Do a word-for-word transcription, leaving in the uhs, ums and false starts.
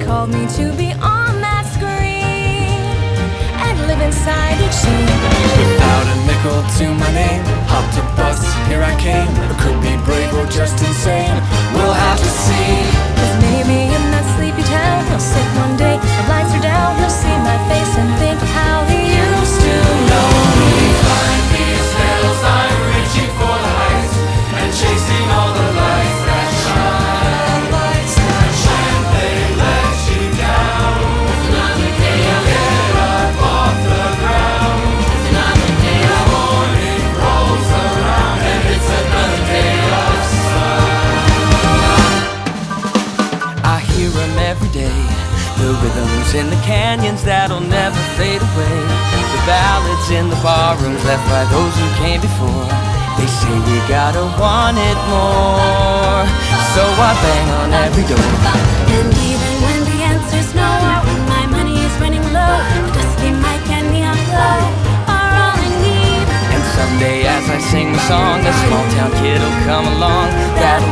called me to be on that screen and live inside each scene. Without a nickel to my name, hopped a bus, here I came. I could be brave or just insane, we'll have to see. 'Cause maybe in that sleepy town I'll sit one day, the lights are down, he'll see my face and think how he used to know me. Behind these hills I'm reaching for the heights and chasing all the lights that shine. Lights that shine, they let you down. It's another day of get up off the ground. It's another day of morning rolls around and it's another day of sun. I hear 'em every day, the rhythms in the canyons that'll never fade away, the ballads in the barrooms left by those who came before. They say we gotta want it more, so I bang on every door. And even when the answer's no, or when my money is running low, the dusty mic and neon glow are all I need. And someday as I sing the song, a small town kid'll come along that'll